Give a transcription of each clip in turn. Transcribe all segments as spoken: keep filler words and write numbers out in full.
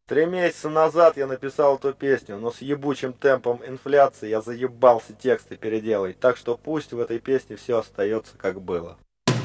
Три месяца назад я написал эту песню, но с ебучим темпом инфляции я заебался тексты переделать, так что пусть в этой песне все остается как было.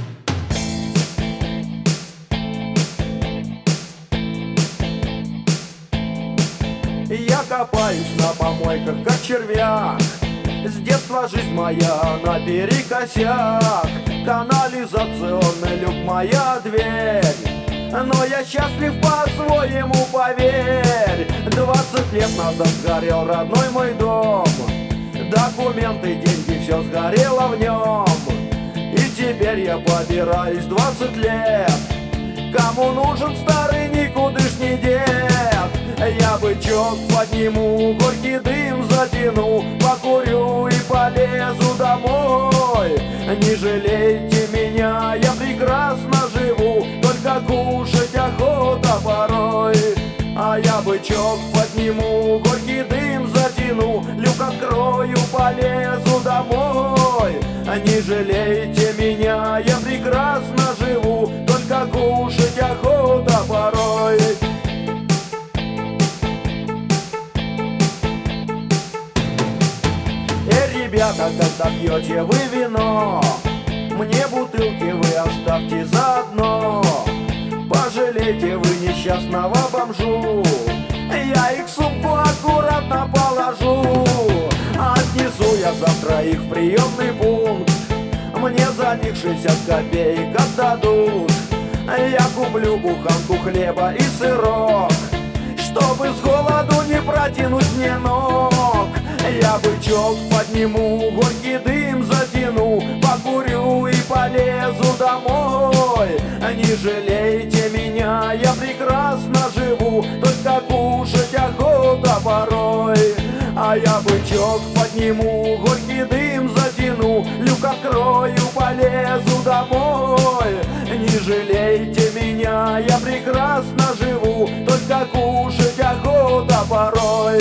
Я копаюсь на помойках, как червяк. С детства жизнь моя наперекосяк. Канализационный люк моя дверь. Но я счастлив по-своему, поверь. Двадцать лет назад сгорел родной мой дом. Документы, деньги, все сгорело в нем. И теперь я побираюсь двадцать лет. Кому нужен старый никудышний дед? Я бычок подниму, горький дым затяну, покурю и полезу домой. Не жалейте меня, я прекрасно живу, только кушать охота порой. А я бычок подниму, горький дым затяну, люк открою, полезу домой. Не жалейте меня, я прекрасно живу, только кушать охота порой. Ребята, когда пьете вы вино, мне бутылки вы оставьте заодно. Пожалейте вы несчастного бомжу, я их в сумку аккуратно положу. Отнесу я завтра их в приемный пункт, мне за них шестьдесят копеек отдадут. Я куплю буханку хлеба и сырок, чтобы с голоду не протянуть мне ног. Я бычок подниму, горький дым затяну, покурю и полезу домой. Не жалейте меня, я прекрасно живу, только кушать охота порой. А я бычок подниму, горький дым затяну, люк открою, полезу домой. Не жалейте меня, я прекрасно живу, только кушать охота порой.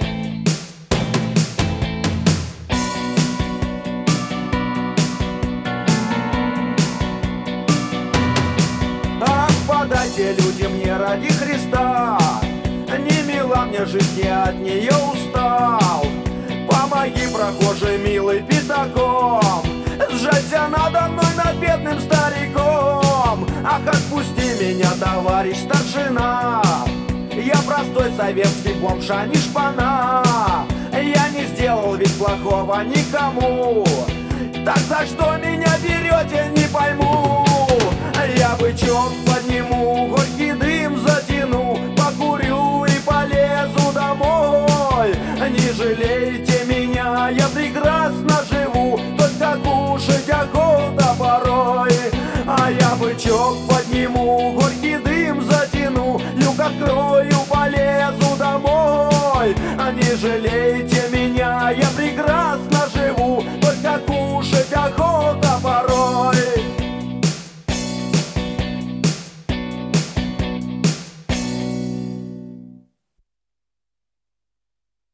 Подайте люди мне ради Христа, не мила мне жизнь, я от нее устал. Помоги, прохожий милый, пятаком, сжалься надо мной над бедным стариком. Ах, отпусти меня, товарищ старшина, я простой советский бомж, а не шпана. Я не сделал ведь плохого никому, так за что меня берете, не пойму. Я бычок подниму, горький дым затяну, покурю и полезу домой. Не жалейте меня, я прекрасно живу, только кушать охота порой. А я бычок подниму, горький дым затяну, люк открою, полезу домой. Не жалейте